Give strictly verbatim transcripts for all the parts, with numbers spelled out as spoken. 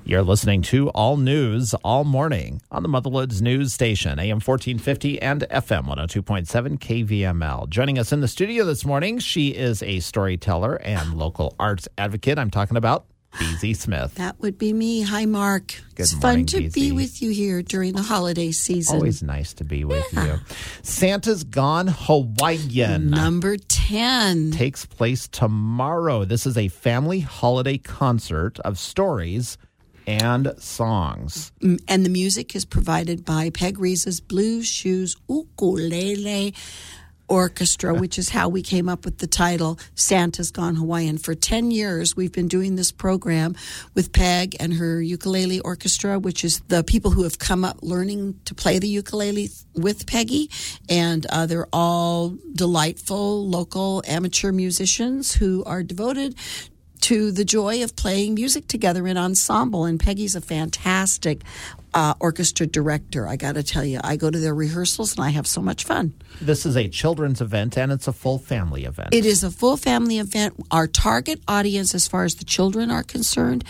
You're listening to All News All Morning on the Motherlode News Station, A M fourteen fifty and F M one oh two point seven K V M L. Joining us in the studio this morning, she is a storyteller and local arts advocate. I'm talking about Beezy Smith. That would be me. Hi, Mark. Good it's morning, fun to Beezy. be with you here during the holiday season. Always nice to be with Yeah. you. Santa's Gone Hawaiian. Number ten. Takes place tomorrow. This is a family holiday concert of stories and songs. And the music is provided by Peg Reese's Blue Shoes Ukulele Orchestra, which is how we came up with the title Santa's Gone Hawaiian. For ten years, we've been doing this program with Peg and her ukulele orchestra, which is the people who have come up learning to play the ukulele with Peggy. And uh, they're all delightful local amateur musicians who are devoted to the joy of playing music together in ensemble. And Peggy's a fantastic uh, orchestra director. I got to tell you, I go to their rehearsals and I have so much fun. This is a children's event and it's a full family event. It is a full family event. Our target audience, as far as the children are concerned,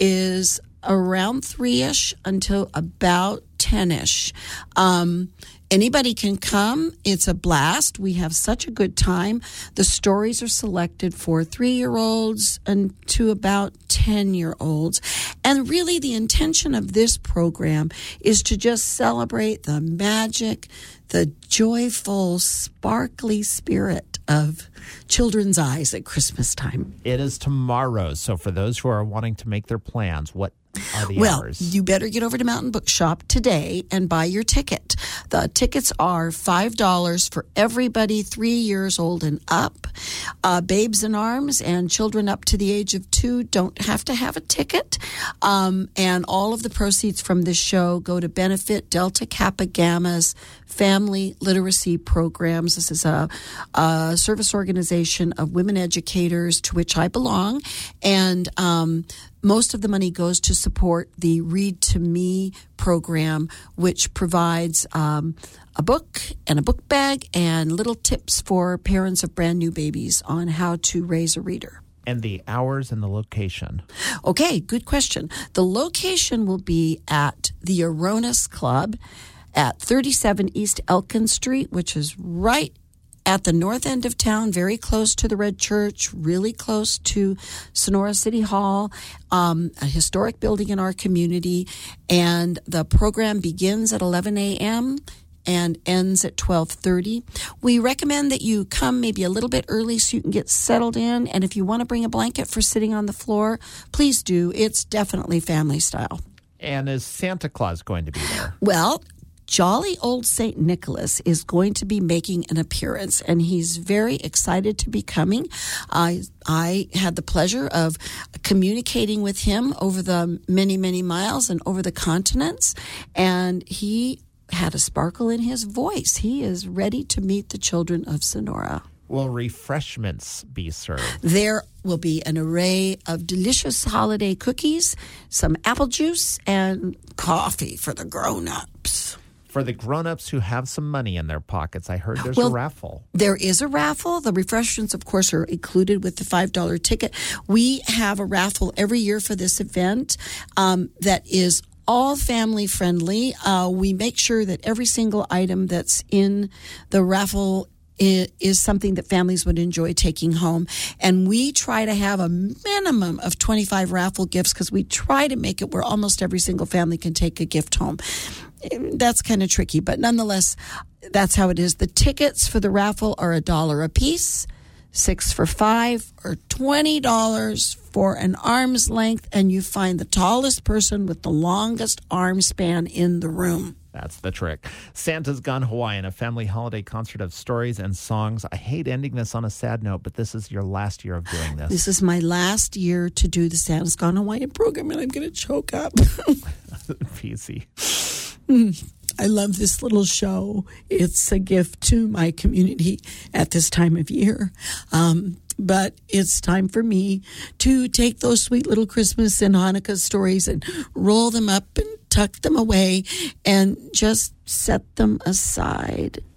is around three-ish until about ten-ish. Um, anybody can come. It's a blast. We have such a good time. The stories are selected for three-year-olds and to about ten-year-olds. And really the intention of this program is to just celebrate the magic, the joyful, sparkly spirit of children's eyes at Christmas time. It is tomorrow. So for those who are wanting to make their plans, what are the well, hours? you better get over to Mountain Bookshop today and buy your ticket. The tickets are five dollars for everybody three years old and up. Uh, babes in arms and children up to the age of two don't have to have a ticket. Um, and all of the proceeds from this show go to benefit Delta Kappa Gamma's family literacy programs. This is a, a service organization of women educators to which I belong. And um, most of the money goes to support the Read to Me program, which provides um, a book and a book bag and little tips for parents of brand new babies on how to raise a reader. And the hours and the location. Okay, good question. The location will be at the Aronis Club at thirty-seven East Elkin Street, which is right at the north end of town, very close to the Red Church, really close to Sonora City Hall, um, a historic building in our community. And the program begins at eleven a.m. and ends at twelve thirty. We recommend that you come maybe a little bit early so you can get settled in. And if you want to bring a blanket for sitting on the floor, please do. It's definitely family style. And is Santa Claus going to be there? Well, Jolly Old Saint Nicholas is going to be making an appearance, and he's very excited to be coming. I I had the pleasure of communicating with him over the many, many miles and over the continents, and he had a sparkle in his voice. He is ready to meet the children of Sonora. Will refreshments be served? There will be an array of delicious holiday cookies, some apple juice, and coffee for the grown-ups. For the grown-ups who have some money in their pockets, I heard there's well, a raffle. There is a raffle. The refreshments, of course, are included with the five dollars ticket. We have a raffle every year for this event um, that is all family friendly. Uh, we make sure that every single item that's in the raffle is something that families would enjoy taking home. And we try to have a minimum of twenty-five raffle gifts because we try to make it where almost every single family can take a gift home. That's kind of tricky, but nonetheless, that's how it is. The tickets for the raffle are a dollar a piece, six for five, or twenty dollars for an arm's length, and you find the tallest person with the longest arm span in the room. That's the trick. Santa's Gone Hawaiian, a family holiday concert of stories and songs. I hate ending this on a sad note, but this is your last year of doing this. This is my last year to do the Santa's Gone Hawaiian program, and I'm going to choke up. P C. I love this little show. It's a gift to my community at this time of year. Um, but it's time for me to take those sweet little Christmas and Hanukkah stories and roll them up and tuck them away and just set them aside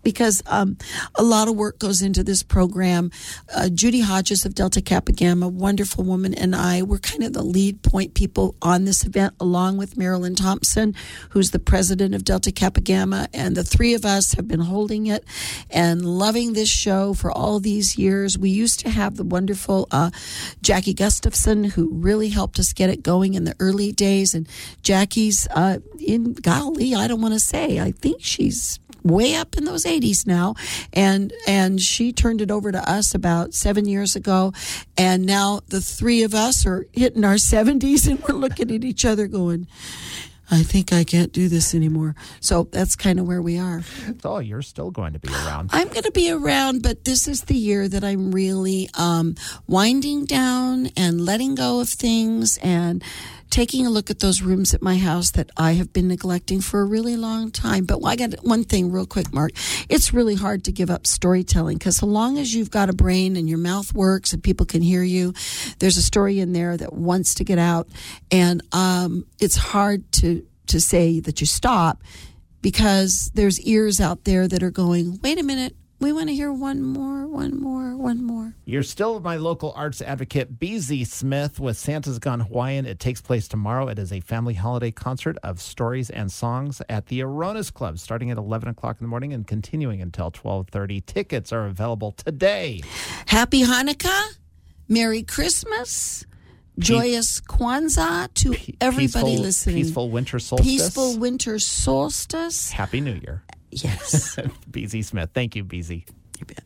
because um, a lot of work goes into this program. Uh, Judy Hodges of Delta Kappa Gamma, wonderful woman, and I, we're kind of the lead point people on this event, along with Marilyn Thompson, who's the president of Delta Kappa Gamma, and the three of us have been holding it and loving this show for all these years. We used to have the wonderful uh, Jackie Gustafson, who really helped us get it going in the early days, and Jackie's uh, in, golly, I don't want to say, I think she's way up in those eighties now, and and she turned it over to us about seven years ago, and now the three of us are hitting our seventies, and we're looking at each other going, I think I can't do this anymore. So that's kind of where we are. So you're still going to be around. I'm going to be around, but this is the year that I'm really um, winding down and letting go of things and taking a look at those rooms at my house that I have been neglecting for a really long time. But I got one thing real quick, Mark. It's really hard to give up storytelling, because so long as you've got a brain and your mouth works and people can hear you, there's a story in there that wants to get out. And um, it's hard to, to say that you stop, because there's ears out there that are going, wait a minute, we want to hear one more, one more, one more. You're still my local arts advocate, B Z Smith, with Santa's Gone Hawaiian. It takes place tomorrow. It is a family holiday concert of stories and songs at the Aronas Club, starting at eleven o'clock in the morning and continuing until twelve thirty. Tickets are available today. Happy Hanukkah, Merry Christmas, joyous Kwanzaa to Pe- everybody peaceful, listening. Peaceful winter solstice. Peaceful winter solstice. Happy New Year. Yes. B Z Smith. Thank you, B Z. You bet.